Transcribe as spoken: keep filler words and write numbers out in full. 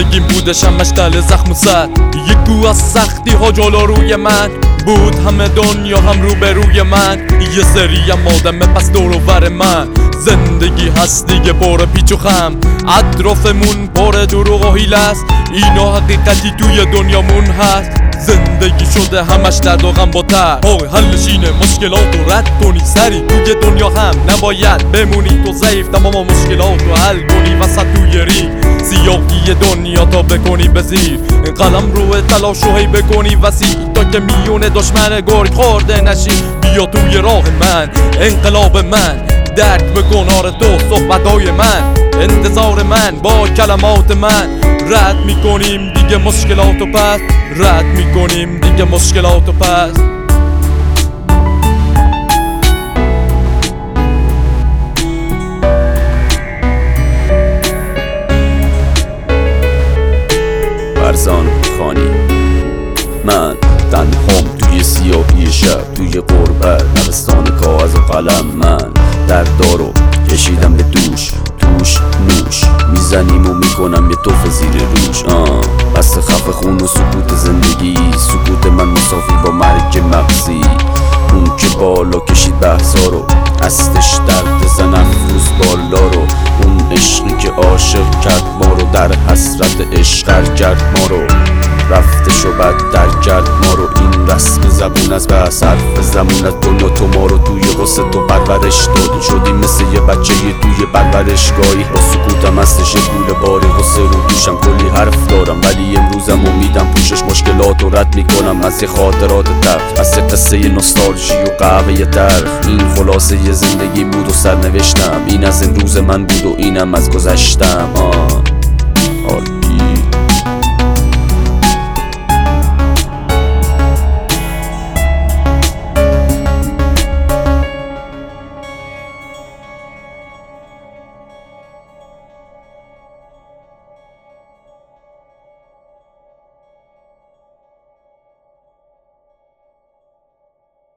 زندگیم بودشم مشتل زخم و سد، یک گو از سختی ها جلو روی من بود، همه دنیا هم رو به روی من، یه سریم آدمه پس دور و ور من. زندگی هست دیگه پر پیچ و خم، اطرافمون پر دروغ و حیله است، اینا حقیقتی توی دنیامون هست. زندگی شده همش درد و غم با تر، حلش اینه مشکلات رو رد کنی سری، توی دنیا هم نباید بمونی تو ضعیف، تمام مشکلات رو حل کنی وسط توی ری سیاهی دنیا تا بکنی بزیر، قلم رو تلاش رو هی بکنی وسیع تا که میونه دشمن گرگ خورده نشی. بیا توی راه من انقلاب من، درک بکن آره تو صحبتای من، انتظار من با کلمات من، رد میکنیم دیگه مشکلاتو پس، رد میکنیم دیگه مشکلاتو پس. فرزان خانی من تنهام توی سیاهی شب، توی غربت نوستان کاغذ و قلم، من دردارو کشیدم به دوش، توش نوش میزنیم و میکنم یه توف زیر روش. آه بس خف خون و سکوت زندگی، سکوت من مساوی با مرگ مغزی. اون که بالا کشید بحثا رو، هستش درد زن افروز بالا رو، اون عشقی که عاشق کرد ما رو، در حسرت عشق کرد ما رو، رفته شو بد در کرد ما رو. این رسم زبون از بس حرف زمون از دنیا، تو ما رو توی غصه تو پرورش دادی، شدیم مثل یه بچه یه توی پرورشگاهی. با سکوتم هستش یه گول باری غصه رو دوشم، کلی حرف دارم ولی امروزم امیدم پوشش مشکلات رو رد میکنم، از یه خاطرات تلخ، از یه قصه نوستالژی و قهوه تلخ. این خلاصه یه زندگی بود و سرنوشتم، این از امروز من بود و اینم از گذشتم. آه. آه.